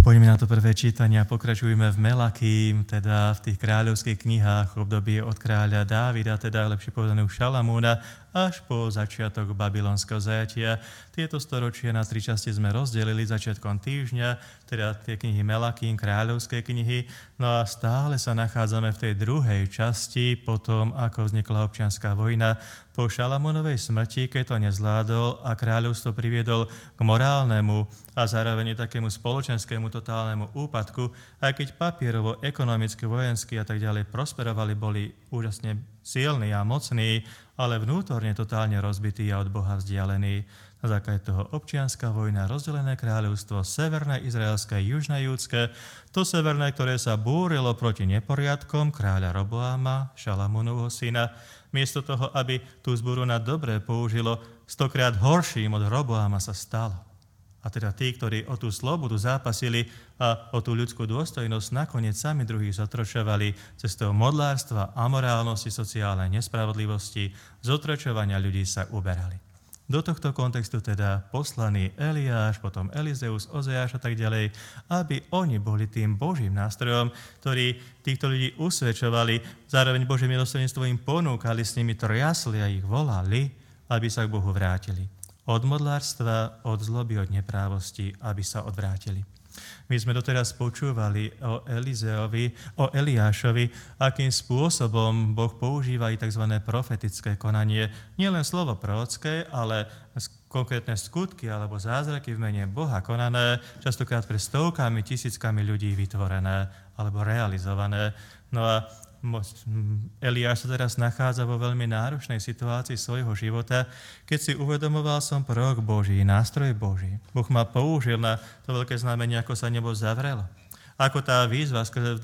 Poďme na to prvé čítanie a pokračujeme v Melakým, teda v tých kráľovských knihách v období od kráľa Dávida, teda lepšie povedané Šalamúna, až po začiatok babylonského zajatia. Tieto storočia na 3 časti sme rozdelili začiatkom týždňa, teda tie knihy Melakým, kráľovské knihy. No a stále sa nachádzame v tej druhej časti, potom ako vznikla občianská vojna po Šalamúnovej smrti, keď to nezvládol a kráľovstvo priviedol k morálnemu a zároveň takému spoločenskému totálnemu úpadku, aj keď papierovo, ekonomicky, vojensky a tak ďalej prosperovali, boli úžasne silní a mocní, ale vnútorne totálne rozbití a od Boha vzdialení. Na základe toho občianska vojna, rozdelené kráľovstvo, severné izraelské, južné júdske, to severné, ktoré sa búrilo proti neporiadkom kráľa Roboáma, Šalamúnovho syna, miesto toho, aby tú zbúru na dobré použilo, 100-krát horším od Roboáma sa stalo. A teda tí, ktorí o tú slobodu zápasili a o tú ľudskú dôstojnosť, nakoniec sami druhých zotročovali cestou modlárstva, amorálnosti, sociálnej nespravodlivosti, zotročovania ľudí sa uberali. Do tohto kontextu teda poslaný Eliáš, potom Elizeus, Ozeáš a tak ďalej, aby oni boli tým Božím nástrojom, ktorí týchto ľudí usvedčovali, zároveň Božie milosrdenstvo im ponúkali, s nimi triasli a ich volali, aby sa k Bohu vrátili. Od modlárstva, od zloby, od neprávosti, aby sa odvrátili. My sme doteraz počúvali o Eliášovi, akým spôsobom Boh používa i tzv. Profetické konanie. Nie len slovo prorocké, ale konkrétne skutky alebo zázraky v mene Boha konané, častokrát pre stovkami, tisíckami ľudí vytvorené alebo realizované. No a Eliáš sa teraz nachádza vo veľmi náročnej situácii svojho života, keď si uvedomoval som prorok Boží, nástroj Boží. Boh ma použil na to veľké znamenie, ako sa nebo zavrelo. Ako tá výzva skrze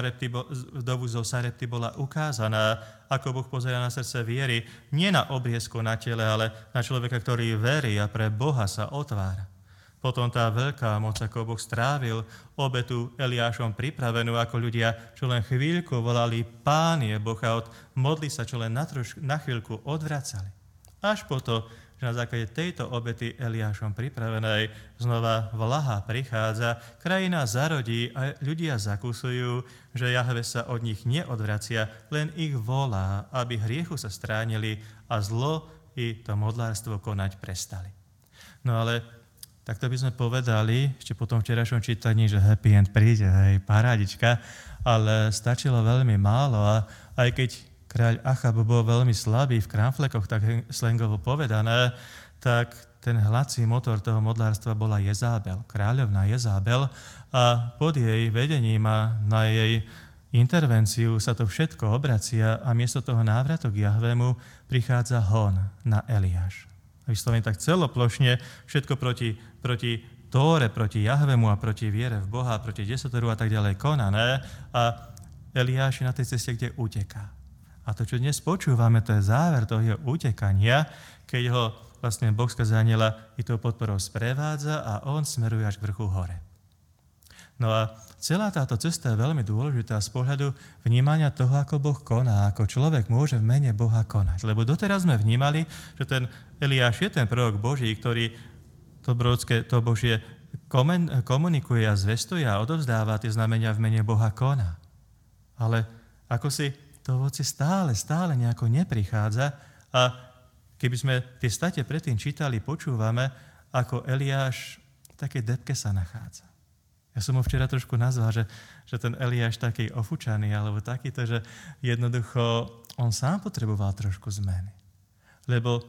vdovu zo Sarepty bola ukázaná, ako Boh pozerá na srdce viery, nie na obriezku na tele, ale na človeka, ktorý verí a pre Boha sa otvára. Potom tá veľká moc, ako Boh strávil obetu Eliášom pripravenú, ako ľudia, čo len chvíľku volali Pán je Boh a od modli sa, čo len na chvíľku odvracali. Až po to, že na základe tejto obety Eliášom pripravenej znova vlaha prichádza, krajina zarodí a ľudia zakúsujú, že Jahve sa od nich neodvracia, len ich volá, aby hriechu sa stránili a zlo i to modlárstvo konať prestali. No ale takto by sme povedali, ešte po tom včerajšom čítaní, že happy end príde, hej, parádička, ale stačilo veľmi málo a aj keď kráľ Achab bol veľmi slabý v kramflekoch, tak slangovo povedané, tak ten hnací motor toho modlárstva bola Jezábel, kráľovná Jezábel a pod jej vedením a na jej intervenciu sa to všetko obracia a miesto toho návratu k Jahvému prichádza hon na Eliáš. Vyslovene tak celoplošne všetko proti Tóre, proti Jahvemu a proti viere v Boha, proti desateru a tak ďalej konané a Eliáš je na tej ceste, kde uteká. A to, čo dnes počúvame, to je záver toho jeho utekania, keď ho vlastne Boh skrze anjela i tou podporou sprevádza a on smeruje až k vrchu hore. No a celá táto cesta je veľmi dôležitá z pohľadu vnímania toho, ako Boh koná, ako človek môže v mene Boha konať. Lebo doteraz sme vnímali, že ten Eliáš je ten prorok Boží, ktorý to Božie komunikuje a zvestuje a odovzdáva tie znamenia v mene Boha koná. Ale ako si to ovocie stále nejako neprichádza a keby sme tie state predtým čítali, počúvame, ako Eliáš v takej depke sa nachádza. Ja som ho včera trošku nazval, že ten Eliáš taký ofúčaný, alebo takýto, že jednoducho on sám potreboval trošku zmeny. Lebo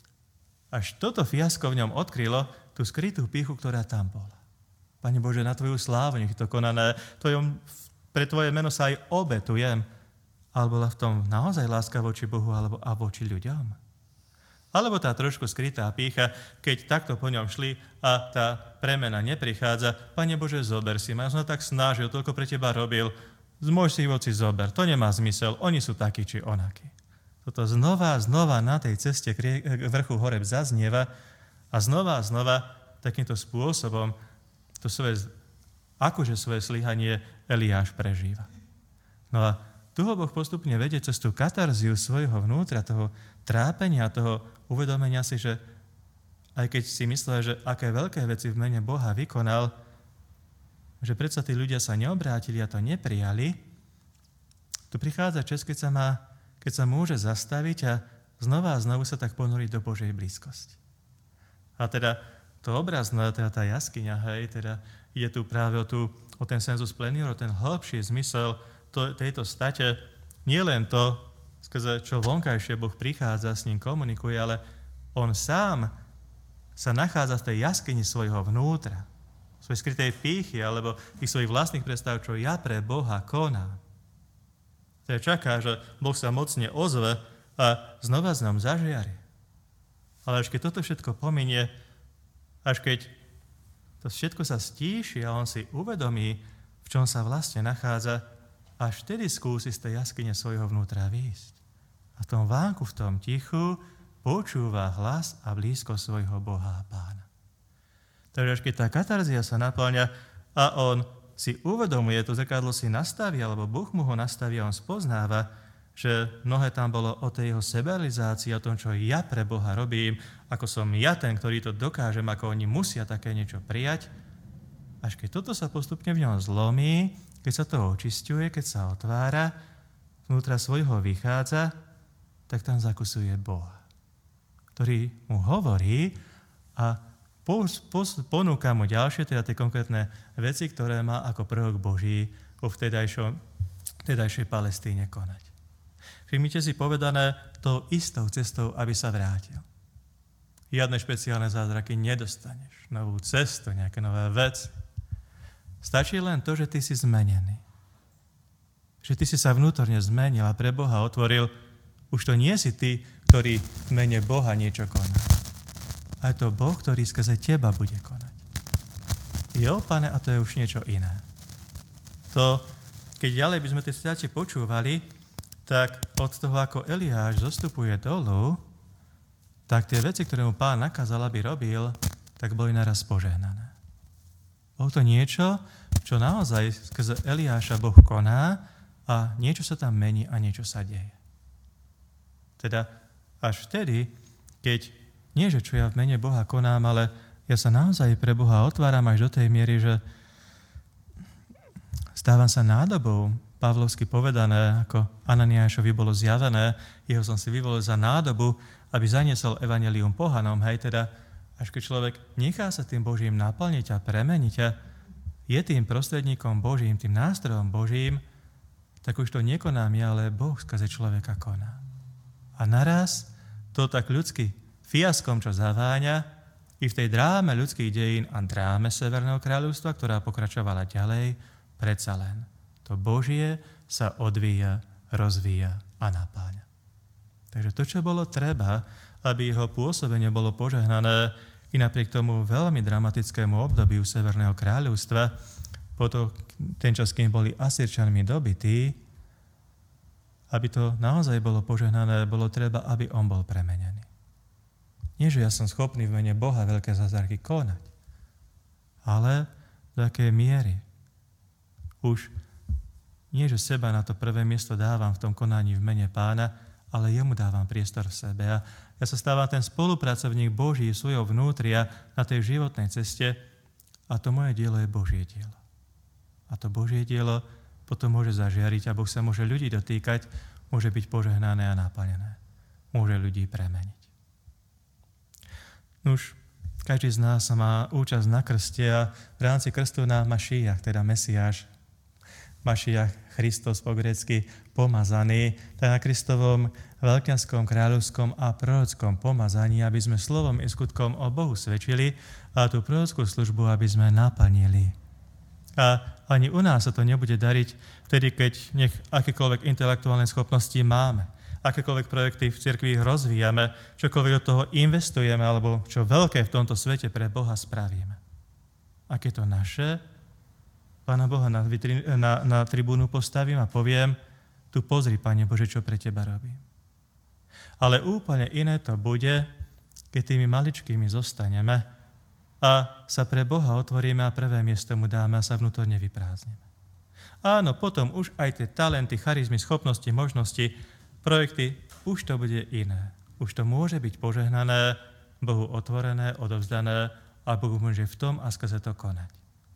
až toto fiasko v ňom odkrylo tú skrytú pýchu, ktorá tam bola. Pane Bože, na Tvoju slávu nech to konané, pre Tvoje meno sa aj obetujem. Ale bola v tom naozaj láska voči Bohu alebo a voči ľuďom? Alebo tá trošku skrytá pýcha, keď takto po ňom šli a tá premena neprichádza, Pane Bože, zober si ma, ja som tak snažil, toľko pre Teba robil, môj si voci zober, to nemá zmysel, oni sú takí či onakí. Toto znova na tej ceste k vrchu horeb zaznieva a znova takýmto spôsobom to svoje slíhanie Eliáš prežíva. No a tu ho Boh postupne vedie cez tú katarziu svojho vnútra, toho trápenia, toho uvedomenia si, že aj keď si myslel, že aké veľké veci v mene Boha vykonal, že predsa tí ľudia sa neobrátili a to neprijali, tu prichádza čas, keď sa môže zastaviť a znovu sa tak ponoriť do Božej blízkosti. A teda to obrazné, teda tá jaskyňa, teda ide tu práve o ten sensus plenior, ten hĺbší zmysel tejto state, nie len to, skrze čo vonkajšie Boh prichádza, s ním komunikuje, ale on sám sa nachádza v tej jaskyni svojho vnútra, svojej skrytej pýchy alebo tých svojich vlastných predstav, čo ja pre Boha konám. Teda čaká, že Boh sa mocne ozve a znova z nám zažiari. Ale až keď toto všetko pominie, až keď to všetko sa stíši a on si uvedomí, v čom sa vlastne nachádza, až vtedy skúsi z tej jaskyne svojho vnútra výjsť. A v tom vánku, v tom tichu počúva hlas a blízko svojho Boha a Pána. Takže až keď tá katarzia sa naplňa a on si uvedomuje, to zrkadlo si nastaví, alebo Boh mu ho nastaví a on spoznáva, že mnohé tam bolo o tej jeho seberealizácii, o tom, čo ja pre Boha robím, ako som ja ten, ktorý to dokážem, ako oni musia také niečo prijať. Až keď toto sa postupne v ňom zlomí, keď sa to očisťuje, keď sa otvára, vnútra svojho vychádza, tak tam zakusuje Boha, ktorý mu hovorí a ponúka mu ďalšie, teda tie konkrétne veci, ktoré má ako prvok Boží vo vtedajšej Palestíne konať. Všimnite si povedané tou istou cestou, aby sa vrátil. Žiadne špeciálne zázraky nedostaneš, novú cestu, nejaké nové veci. Stačí len to, že ty si zmenený. Že ty si sa vnútorne zmenil a pre Boha otvoril. Už to nie si ty, ktorý v mene Boha niečo koná. A je to Boh, ktorý skrze teba bude konať. Jo, Pane, a to je už niečo iné. To, keď ďalej by sme tie státe počúvali, tak od toho, ako Eliáš zostupuje dolu, tak tie veci, ktoré mu Pán nakázal, aby robil, tak boli naraz požehnané. Bolo to niečo, čo naozaj skrze Eliáša Boh koná a niečo sa tam mení a niečo sa deje. Teda až vtedy, keď nie, že čo ja v mene Boha konám, ale ja sa naozaj pre Boha otváram až do tej miery, že stávam sa nádobou, pavlovsky povedané, ako Ananiášovi bolo zjavené, jeho som si vyvolil za nádobu, aby zaniesol evanjelium pohanom, teda až keď človek nechá sa tým Božím naplniť a premeniť a je tým prostredníkom Božím, tým nástrojom Božím, tak už to nekonám ja, ale Boh skrze človeka koná. A naraz to tak ľudský fiaskom, čo zaváňa, i v tej dráme ľudských dejín a dráme Severného kráľovstva, ktorá pokračovala ďalej, predsa len to Božie sa odvíja, rozvíja a napáňa. Takže to, čo bolo treba, aby jeho pôsobenie bolo požehnané i napriek tomu veľmi dramatickému obdobiu Severného kráľovstva, potom ten čas, kým boli Asýrčanmi dobití, aby to naozaj bolo požehnané, bolo treba, aby on bol premenený. Nie, že ja som schopný v mene Boha veľké zázraky konať, ale do akej miery. Už nie, že seba na to prvé miesto dávam v tom konaní v mene Pána, ale jemu dávam priestor v sebe. A ja sa stávam ten spolupracovník Boží svojho vnútria na tej životnej ceste a to moje dielo je Božie dielo. A to Božie dielo potom môže zažiariť a Boh sa môže ľudí dotýkať, môže byť požehnané a naplnené. Môže ľudí premeniť. Nuž, každý z nás má účasť na krste a v rámci krstu na Mašiach, teda Mesiáš, Mašiach, Christos po grécky pomazaný, tak na Kristovom veľkňazskom, kráľovskom a prorockom pomazaní, aby sme slovom i skutkom o Bohu svedčili a tú prorockú službu, aby sme naplnili. A ani u nás sa to nebude dariť vtedy, keď nech akékoľvek intelektuálne schopnosti máme, akékoľvek projekty v cirkvi rozvíjame, čokoľvek do toho investujeme, alebo čo veľké v tomto svete pre Boha spravíme. Ak je to naše, Pána Boha na tribúnu postavím a poviem, tu pozri, Pane Bože, čo pre Teba robím. Ale úplne iné to bude, keď tými maličkými zostaneme a sa pre Boha otvoríme a prvé miesto mu dáme a sa vnútorne vyprázdnime. Áno, potom už aj tie talenty, charizmy, schopnosti, možnosti, projekty, už to bude iné. Už to môže byť požehnané, Bohu otvorené, odovzdané a Bohu môže v tom a skrze to konať.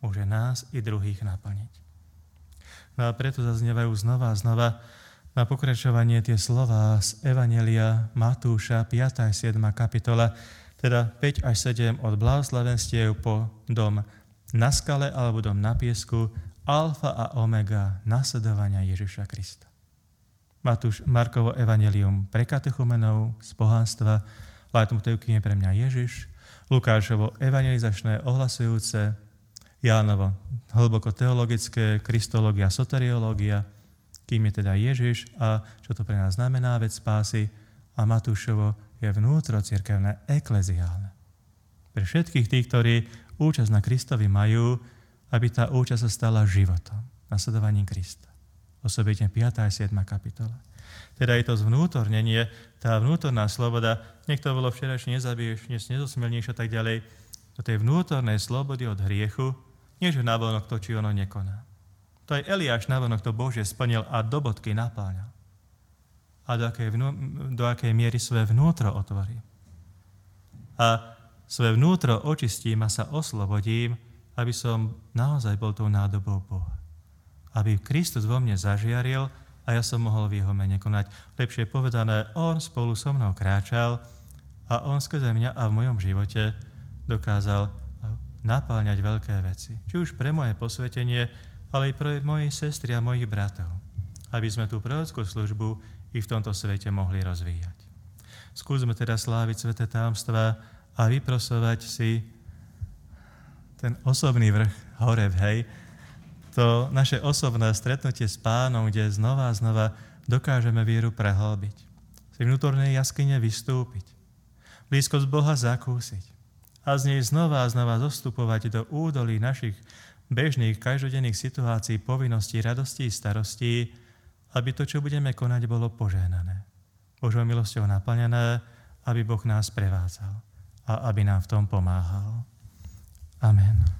môže nás i druhých naplniť. No a preto zaznievajú znova a znova na pokračovanie tie slová z Evanjelia Matúša, 5. a 7. kapitola, teda 5 až 7 od blahoslavenstiev po dom na skale alebo dom na piesku, alfa a omega nasledovania Ježiša Krista. Markovo evanjelium pre katechumenov z pohanstva, leitmotiv knihy pre mňa Ježiš, Lukášovo evangelizačné ohlasujúce, Jánovo hlboko teologické, kristológia, soteriológia, kým je teda Ježiš a čo to pre nás znamená, vec spásy, a Matúšovo je vnútrocirkevné, ekleziálne. Pre všetkých tých, ktorí účasť na Kristovi majú, aby tá účasť sa stala životom, nasledovaním Krista. Osobitne 5. a 7. kapitola. Teda je to zvnútornenie, tá vnútorná sloboda, nech to bolo včerajšie nezabiješ, dnes nezosmelníš a tak ďalej, do tej vnútornej slobody od hriechu, nie že navonok to, či ono nekoná. To aj Eliáš navonok to Božie splnil a do bodky napáľal. A do akej miery svoje vnútro otvorí. A svoje vnútro očistím a sa oslobodím, aby som naozaj bol tou nádobou Boha. Aby Kristus vo mne zažiaril a ja som mohol v jeho mene konať. Lepšie povedané, on spolu so mnou kráčal a on skrze mňa a v mojom živote dokázal napáľňať veľké veci. Či už pre moje posvetenie, ale aj pre mojich sestry a mojich bratov. Aby sme tú prorockú službu i v tomto svete mohli rozvíjať. Skúsme teda sláviť sväté tajomstvá a vyprosovať si ten osobný vrch Horeb, hej, to naše osobné stretnutie s Pánom, kde znova a znova dokážeme vieru prehlbiť. Z vnútornej jaskyne vystúpiť. Blízkosť Boha zakúsiť. A z nej znova a znova zostupovať do údolí našich bežných, každodenných situácií, povinností, radostí, starostí, aby to, čo budeme konať, bolo požehnané. Božou milosťou naplnené, aby Boh nás prevádzal a aby nám v tom pomáhal. Amen.